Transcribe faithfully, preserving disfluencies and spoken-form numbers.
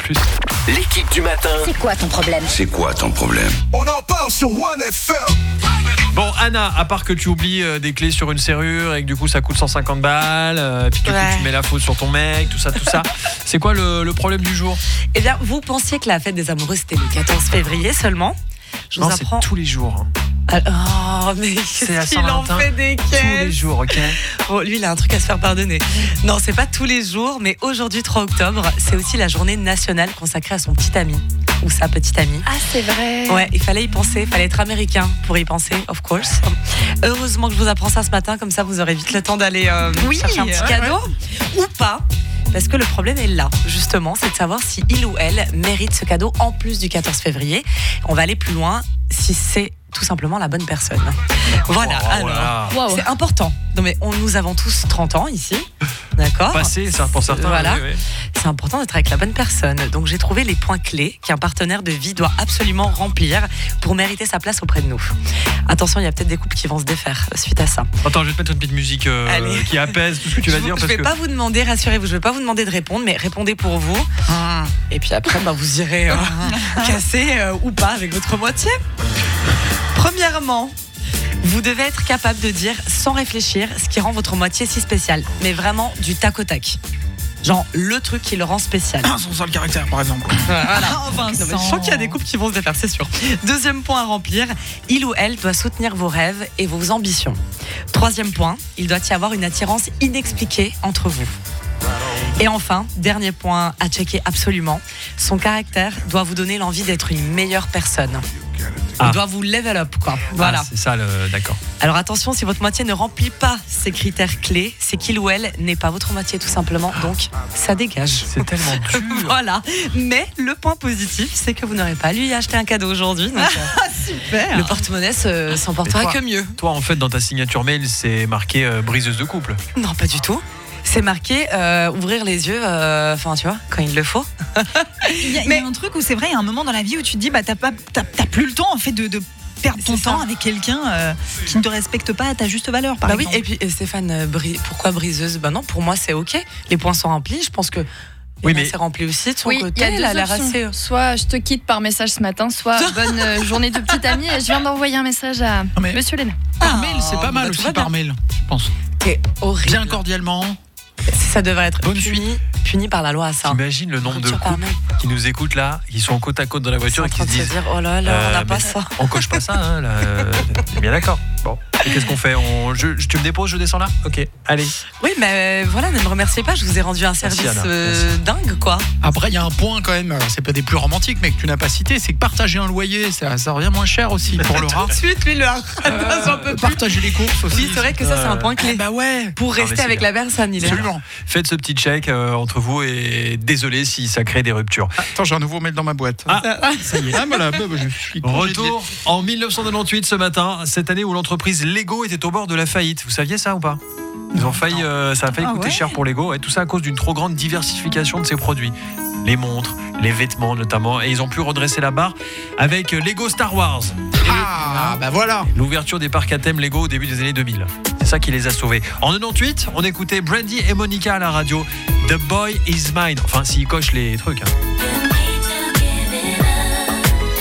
plus. L'équipe du matin. C'est quoi ton problème ? C'est quoi ton problème ? On en parle sur One F M. Bon, Anna, à part que tu oublies euh, des clés sur une serrure et que du coup ça coûte cent cinquante balles, euh, puis du Ouais. coup tu mets la faute sur ton mec, tout ça, tout ça. C'est quoi le, le problème du jour ? Eh bien, vous pensiez que la fête des amoureux, c'était le quatorze février seulement ? Je vous Non, c'est apprends. tous les jours. Ah, oh, mais C'est la qu'est-ce qu'il en Saint-Valentin. fait des Tous les caisses. jours, ok ? Bon, lui, il a un truc à se faire pardonner. Non, c'est pas tous les jours, mais aujourd'hui, trois octobre, c'est aussi la journée nationale consacrée à son petit ami ou sa petite amie. Ah, c'est vrai. Ouais, il fallait y penser, il fallait être américain pour y penser, of course. Heureusement que je vous apprends ça ce matin, comme ça vous aurez vite le temps d'aller euh, Oui, chercher un petit ouais, cadeau ou pas. Parce que le problème est là, justement, c'est de savoir si il ou elle mérite ce cadeau en plus du quatorze février. On va aller plus loin, si c'est tout simplement la bonne personne. Voilà, Oh, alors, voilà. Wow. c'est important. Non mais on, nous avons tous trente ans ici, d'accord ? Passé, ça pour certains. Voilà. oui, oui. C'est important d'être avec la bonne personne. Donc j'ai trouvé les points clés qu'un partenaire de vie doit absolument remplir pour mériter sa place auprès de nous. Attention, il y a peut-être des couples qui vont se défaire suite à ça. Attends, je vais te mettre une petite musique euh, Allez. qui apaise tout ce que tu vas je dire. ne Parce vais que... pas vous demander, rassurez-vous, je ne vais pas vous demander de répondre, mais répondez pour vous. Et puis après, bah, vous irez euh, casser euh, ou pas avec votre moitié. Premièrement, vous devez être capable de dire sans réfléchir ce qui rend votre moitié si spéciale. Mais vraiment du tac au tac. Genre le truc qui le rend spécial. Son seul caractère, par exemple. Voilà. Enfin, Non, mais je sens qu'il y a des couples qui vont se défaire, c'est sûr. Deuxième point à remplir, il ou elle doit soutenir vos rêves et vos ambitions. Troisième point, il doit y avoir une attirance inexpliquée entre vous. Et enfin, dernier point à checker absolument, son caractère doit vous donner l'envie d'être une meilleure personne. Il Ah. doit vous level up, quoi. Voilà. Ah, c'est ça, le... d'accord. Alors attention, si votre moitié ne remplit pas ces critères clés, c'est qu'il ou elle n'est pas votre moitié tout simplement, donc ça dégage. C'est tellement dur. Voilà. Mais le point positif, c'est que vous n'aurez pas à lui acheter un cadeau aujourd'hui. Donc, euh, super. le porte-monnaie se- s'en portera Et toi que mieux. Toi, en fait, dans ta signature mail, c'est marqué euh, briseuse de couple. Non, pas du tout. C'est marqué euh, ouvrir les yeux, euh, enfin tu vois, quand il le faut. Il y, a, il y Mais- a un truc où c'est vrai, il y a un moment dans la vie où tu te dis, bah t'as pas, t'as, t'as plus le temps en fait de, de perdre ton C'est ça. temps avec quelqu'un euh, qui ne te respecte pas à ta juste valeur, par Bah oui, exemple. et puis euh, Stéphane, euh, bri- pourquoi briseuse ? Bah non, pour moi c'est ok. Les points sont remplis. Je pense que Oui, Léna mais- s'est rempli aussi de son Oui, il côté. y a deux Elle a l'air options. assez. Soit je te quitte par message ce matin, soit bonne euh, journée de petite amie. Et je viens d'envoyer un message à mais- Monsieur Léna. Par Ah, mail, c'est pas mal bah, tout aussi va bien. par mail, je pense. C'est horrible. Bien cordialement. Ça devrait être Bonne puni, puni par la loi, ça. T'imagines le nombre de Rupture par couples mail. qui nous écoutent là, qui sont côte à côte dans la voiture Ils sont et en qui train se de se disent dire, oh là là, on n'a euh, pas mais ça. on coche pas ça, hein, là. euh, T'es bien d'accord. Bon. Et qu'est-ce qu'on fait on... je, je- Tu me déposes, je descends là ? Ok, allez. Oui, mais euh, voilà, ne me remerciez pas, je vous ai rendu un service Anna. euh, dingue, quoi. Après, il y a un point quand même, alors, c'est pas des plus romantiques, mais que tu n'as pas cité, c'est que partager un loyer, ça, ça revient moins cher aussi pour le rat. Tout de suite, lui, le Euh, j'en peux plus. partager les courses aussi. Oui, c'est vrai que ça, c'est un point clé. Eh bah ouais. Pour mais rester c'est avec bien. la personne, il est. Absolument. Faites ce petit check euh, entre vous et désolé si ça crée des ruptures. Attends, j'ai un nouveau mail dans ma boîte. Ah. ça y est. Ah, voilà, bah, bah, je suis Retour en dix-neuf cent quatre-vingt-dix ce matin, cette année où l'entreprise Lego était au bord de la faillite. Vous saviez ça ou pas ? Ils ont failli, euh, ça a failli Ah coûter ouais cher pour Lego, et tout ça à cause d'une trop grande diversification de ses produits. Les montres, les vêtements notamment, et ils ont pu redresser la barre avec Lego Star Wars. Ah, bah voilà. L'ouverture des parcs à thème Lego au début des années deux mille. C'est ça qui les a sauvés. En quatre-vingt-dix-huit, on écoutait Brandy et Monica à la radio. The Boy Is Mine. Enfin, s'ils cochent les trucs. Hein.